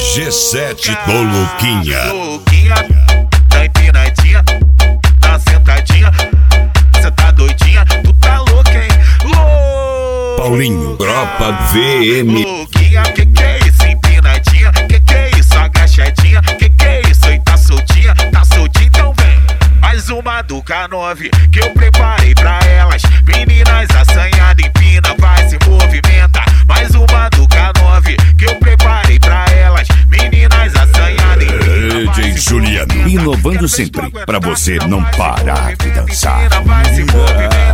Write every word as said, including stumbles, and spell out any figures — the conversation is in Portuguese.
G sete do Luquinha. Luquinha, tá empinadinha, tá sentadinha, cê tá doidinha, tu tá louca, hein? Louca. Paulinho, Tropa V M. Luquinha, que que é isso? Empinadinha, que que é isso? Agachadinha, que que é isso? E tá soltinha, tá soltinha, então vem. Mais uma do K nove que eu preparei pra elas. Meninas assanhadas, empina, vai, se movimenta. Mais uma do K nove que eu preparei pra elas. Meninas assanhadas, empina, D J Juliano, inovando sempre pra você não parar de dançar. vai, se movimenta.